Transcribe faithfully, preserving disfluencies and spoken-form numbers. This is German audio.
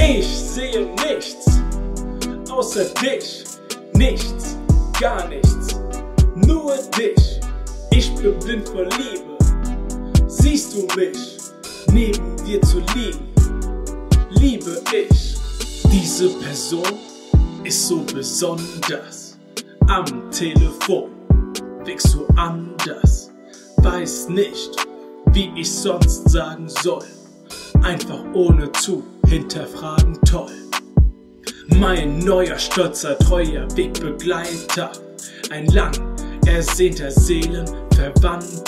Ich sehe nichts, außer dich, nichts, gar nichts, nur dich. Ich bin blind vor Liebe, siehst du mich, neben dir zu liegen, liebe ich. Diese Person ist so besonders, am Telefon wirkst du anders, weiß nicht, wie ich sonst sagen soll, einfach ohne zu hinterfragen toll. Mein neuer, stolzer, treuer Wegbegleiter, ein lang ersehnter Seelenverwandter.